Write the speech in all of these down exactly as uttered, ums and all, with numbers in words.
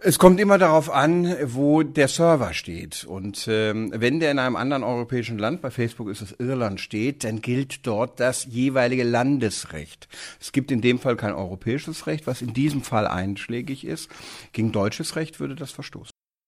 Es kommt immer darauf an, wo der Server steht. Und ähm, wenn der in einem anderen europäischen Land, bei Facebook ist es Irland, steht, dann gilt dort das jeweilige Landesrecht. Es gibt in dem Fall kein europäisches Recht, was in diesem Fall einschlägig ist. Gegen deutsches Recht würde das verstoßen.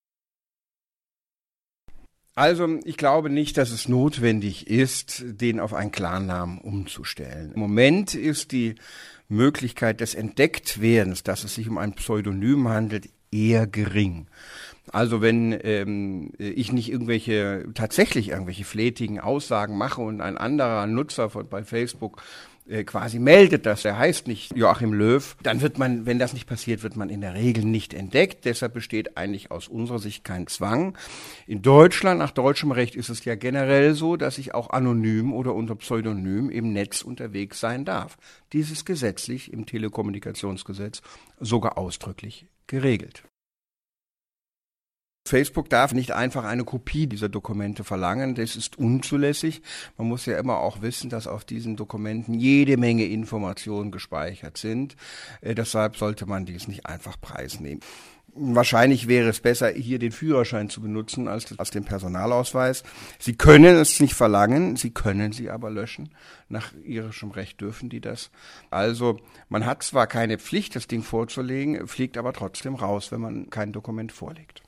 Also ich glaube nicht, dass es notwendig ist, den auf einen Klarnamen umzustellen. Im Moment ist die Möglichkeit des Entdecktwerdens, dass es sich um ein Pseudonym handelt, eher gering. Also wenn ähm, ich nicht irgendwelche, tatsächlich irgendwelche flätigen Aussagen mache und ein anderer Nutzer von, bei Facebook äh, quasi meldet, dass er heißt nicht Joachim Löw, dann wird man, wenn das nicht passiert, wird man in der Regel nicht entdeckt. Deshalb besteht eigentlich aus unserer Sicht kein Zwang. In Deutschland, nach deutschem Recht, ist es ja generell so, dass ich auch anonym oder unter Pseudonym im Netz unterwegs sein darf. Dies ist gesetzlich im Telekommunikationsgesetz sogar ausdrücklich geregelt. Facebook darf nicht einfach eine Kopie dieser Dokumente verlangen, das ist unzulässig. Man muss ja immer auch wissen, dass auf diesen Dokumenten jede Menge Informationen gespeichert sind. Äh, deshalb sollte man dies nicht einfach preisnehmen. Wahrscheinlich wäre es besser, hier den Führerschein zu benutzen als, als den Personalausweis. Sie können es nicht verlangen, Sie können sie aber löschen. Nach irischem Recht dürfen die das. Also man hat zwar keine Pflicht, das Ding vorzulegen, fliegt aber trotzdem raus, wenn man kein Dokument vorlegt.